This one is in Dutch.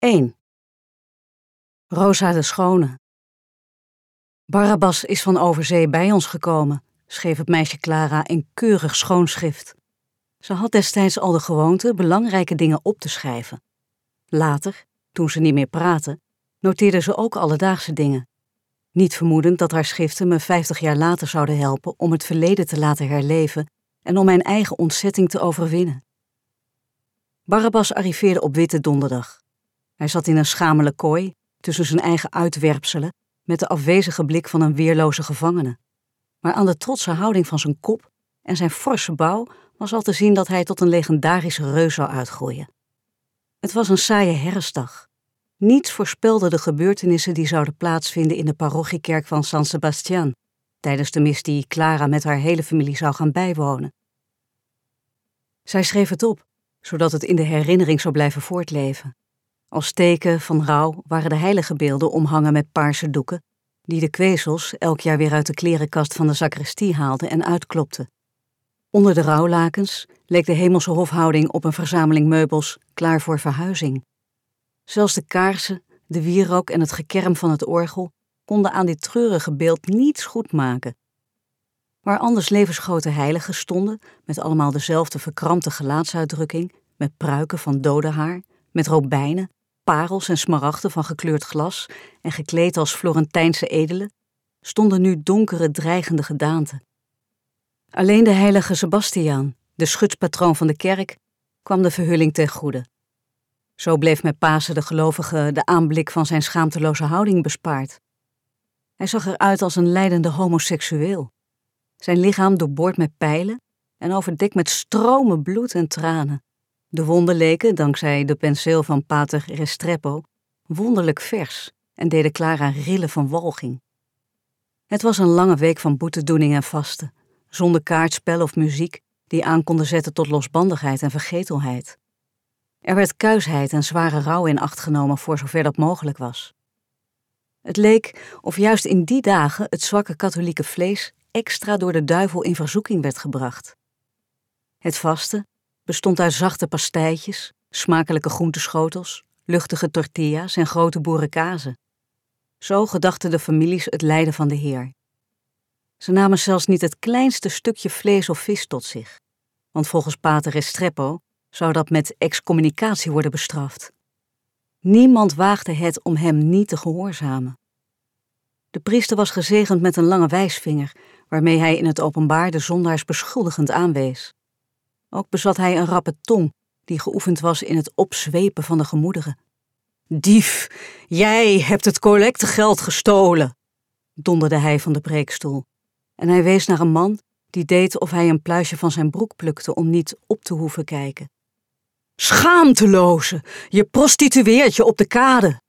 1. Rosa de Schone. Barabbas is van overzee bij ons gekomen, schreef het meisje Clara in keurig schoon schrift. Ze had destijds al de gewoonte belangrijke dingen op te schrijven. Later, toen ze niet meer praatte, noteerde ze ook alledaagse dingen. Niet vermoedend dat haar schriften me 50 jaar later zouden helpen om het verleden te laten herleven en om mijn eigen ontzetting te overwinnen. Barabbas arriveerde op Witte Donderdag. Hij zat in een schamele kooi, tussen zijn eigen uitwerpselen, met de afwezige blik van een weerloze gevangene. Maar aan de trotse houding van zijn kop en zijn forse bouw was al te zien dat hij tot een legendarische reus zou uitgroeien. Het was een saaie herfstdag. Niets voorspelde de gebeurtenissen die zouden plaatsvinden in de parochiekerk van San Sebastián, tijdens de mis die Clara met haar hele familie zou gaan bijwonen. Zij schreef het op, zodat het in de herinnering zou blijven voortleven. Als teken van rouw waren de heiligenbeelden omhangen met paarse doeken, die de kwezels elk jaar weer uit de klerenkast van de sacristie haalden en uitklopten. Onder de rouwlakens leek de hemelse hofhouding op een verzameling meubels klaar voor verhuizing. Zelfs de kaarsen, de wierook en het gekerm van het orgel konden aan dit treurige beeld niets goed maken. Waar anders levensgrote heiligen stonden, met allemaal dezelfde verkrampte gelaatsuitdrukking, met pruiken van dodenhaar, met robijnen, parels en smaragden van gekleurd glas en gekleed als Florentijnse edelen, stonden nu donkere, dreigende gedaanten. Alleen de heilige Sebastiaan, de schutspatroon van de kerk, kwam de verhulling ten goede. Zo bleef met Pasen de gelovige de aanblik van zijn schaamteloze houding bespaard. Hij zag eruit als een lijdende homoseksueel. Zijn lichaam doorboord met pijlen en overdekt met stromen bloed en tranen. De wonden leken, dankzij de penseel van pater Restrepo, wonderlijk vers en deden Clara rillen van walging. Het was een lange week van boetedoening en vasten, zonder kaartspel of muziek die aan konden zetten tot losbandigheid en vergetelheid. Er werd kuisheid en zware rouw in acht genomen voor zover dat mogelijk was. Het leek of juist in die dagen het zwakke katholieke vlees extra door de duivel in verzoeking werd gebracht. Het vasten bestond uit zachte pastijtjes, smakelijke groenteschotels, luchtige tortilla's en grote boerenkazen. Zo gedachten de families het lijden van de Heer. Ze namen zelfs niet het kleinste stukje vlees of vis tot zich, want volgens pater Restrepo zou dat met excommunicatie worden bestraft. Niemand waagde het om hem niet te gehoorzamen. De priester was gezegend met een lange wijsvinger, waarmee hij in het openbaar de zondaars beschuldigend aanwees. Ook bezat hij een rappe tong, die geoefend was in het opzwepen van de gemoederen. Dief, jij hebt het collectegeld gestolen, donderde hij van de preekstoel. En hij wees naar een man die deed of hij een pluisje van zijn broek plukte om niet op te hoeven kijken. Schaamteloze, je prostitueert je op de kade.